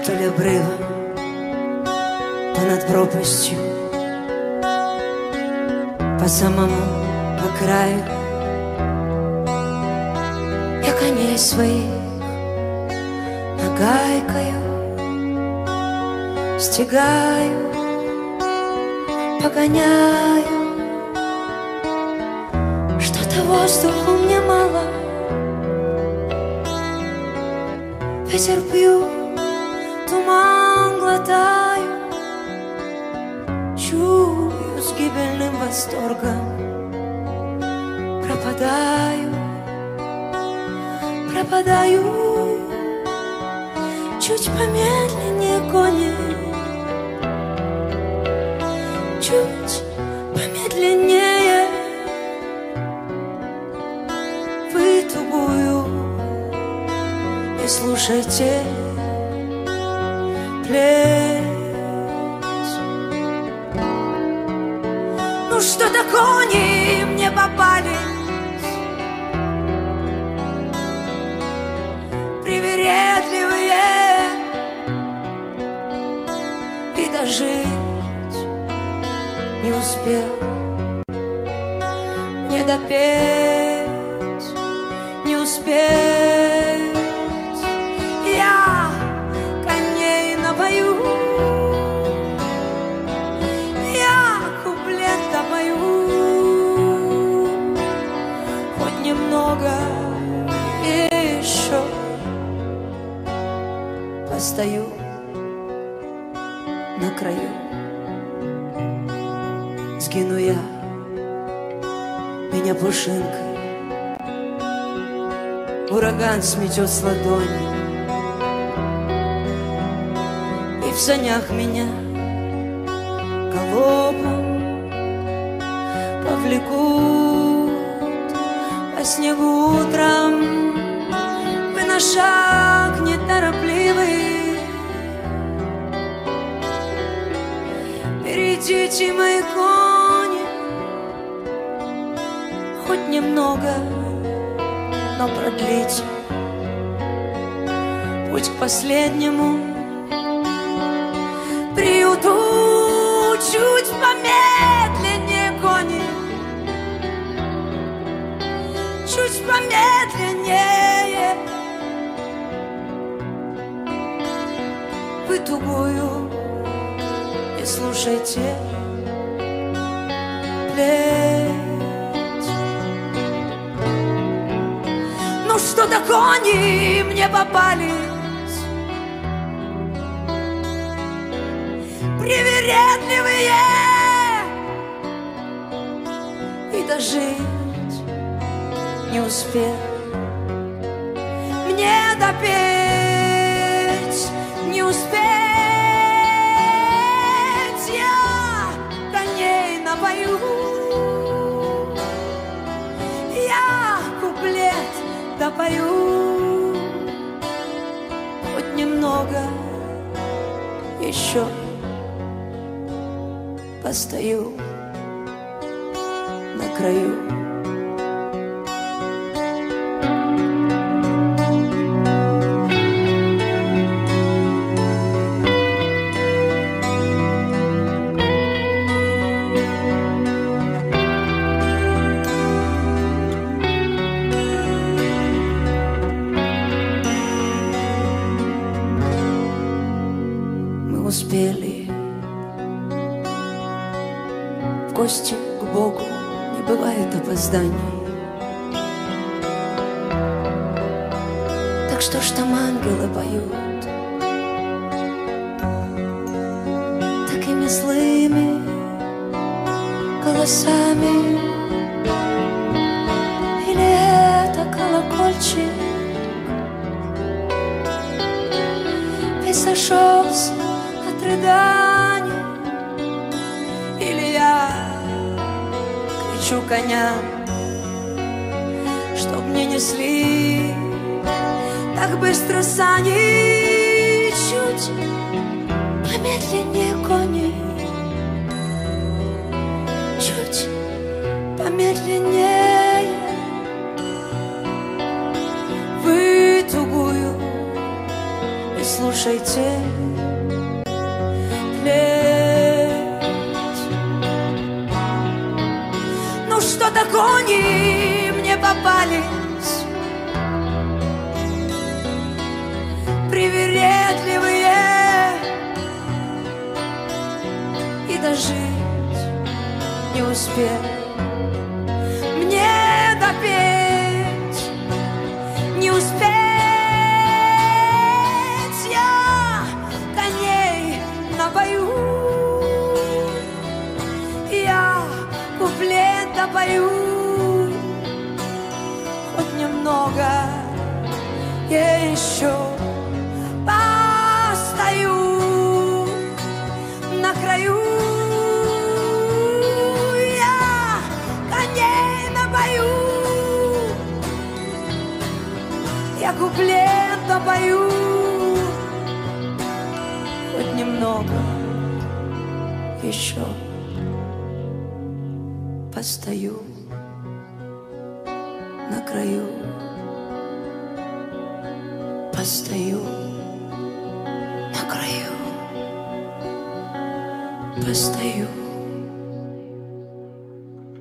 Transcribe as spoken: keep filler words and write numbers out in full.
вдоль обрыва, то над пропастью, по самому по краю. Я коней своих нагайкою стегаю, погоняю. Что-то воздуху мне мало, ветер пью, туман глотаю, чую с гибельным восторгом, пропадаю, пропадаю. Чуть помедленнее кони, чуть помедленнее. Вы тугую и слушайте плеть. Ну что-то кони мне попались, привередливые, и дожить не успел, не допеть, не успеть. Я коней напою, я куплет допою, хоть немного еще постою на краю. Сгину я, меня пушинкой ураган сметет с ладони, и в санях меня галопом повлекут по снегу утром. Вы на шаг неторопливый, перейдите мои кони, хоть немного, но продлите путь к последнему приюту. Чуть помедленнее кони, чуть помедленнее. Вы тугую и слушайте плеть. Ну что-то кони мне попались, привередливые, и дожить не успел, мне допеть не успеть. Я коней напою, я куплет допою, хоть немного еще постою на краю. Мы успели в гости к Богу, не бывает опозданий. Так что ж там ангелы поют такими злыми голосами? Или это колокольчик весь сошелся от рыданий? Или я кричу коням, чтоб не несли так быстро сани? Чуть помедленнее кони, чуть помедленнее. Вы тугую и и слушайте плеть. Ну что-то кони мне попались привередливые, и дожить не успел мне допеть, не успеть я коней напою, я куплет допою, хоть немного я еще постою на краю. Я куплет допою, хоть немного еще постою на краю, постою на краю, постою.